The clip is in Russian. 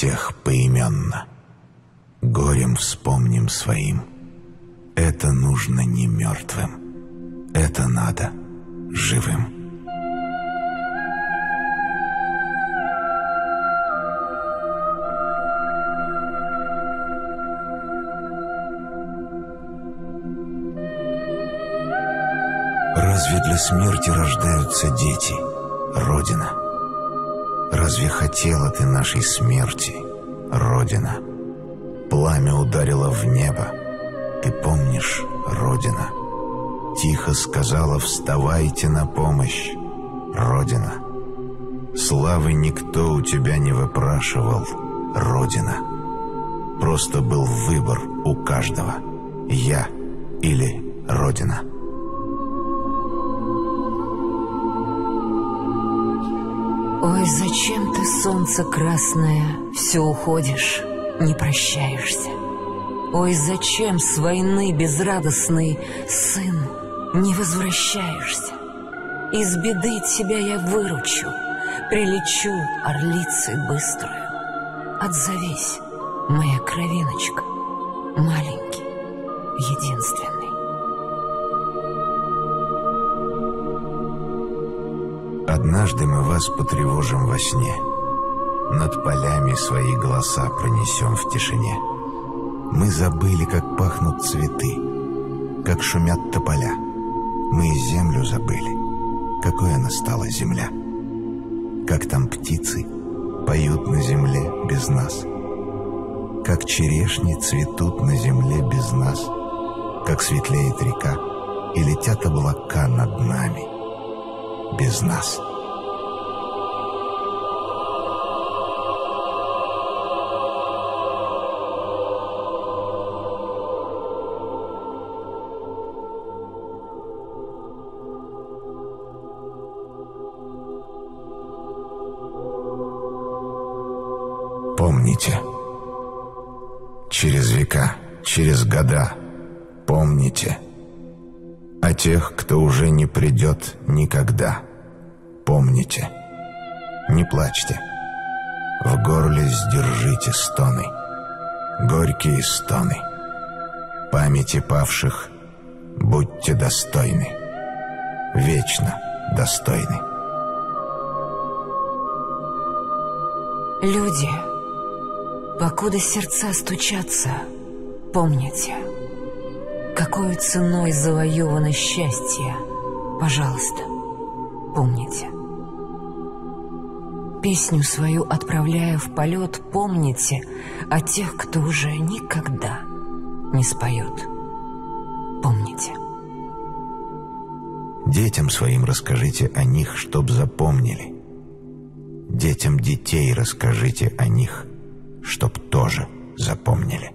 всех поименно. Горем вспомним своим. Это нужно не мертвым. Это надо живым. Разве для смерти рождаются дети, Родина? Разве хотела ты нашей смерти, Родина? Пламя ударило в небо, ты помнишь, Родина? Тихо сказала: вставайте на помощь, Родина. Славы никто у тебя не выпрашивал, Родина. Просто был выбор у каждого: я или Родина. Ой, зачем ты, солнце красное, все уходишь, не прощаешься? Ой, зачем с войны безрадостный, сын, не возвращаешься? Из беды тебя я выручу, прилечу орлицей быструю. Отзовись, моя кровиночка, маленький, единственный. Однажды мы вас потревожим во сне, над полями свои голоса пронесем в тишине. Мы забыли, как пахнут цветы, как шумят тополя. Мы и землю забыли, какой она стала земля. Как там птицы поют на земле без нас, как черешни цветут на земле без нас, как светлеет река и летят облака над нами без нас. Помните, через века, через года, помните о тех, кто уже не придет никогда. Помните, не плачьте, в горле сдержите стоны, горькие стоны. Памяти павших будьте достойны, вечно достойны. Люди, покуда сердца стучатся, помните, какой ценой завоевано счастье. Пожалуйста, помните. Песню свою отправляя в полет, помните о тех, кто уже никогда не споет. Помните. Детям своим расскажите о них, чтоб запомнили. Детям детей расскажите о них, чтоб тоже запомнили.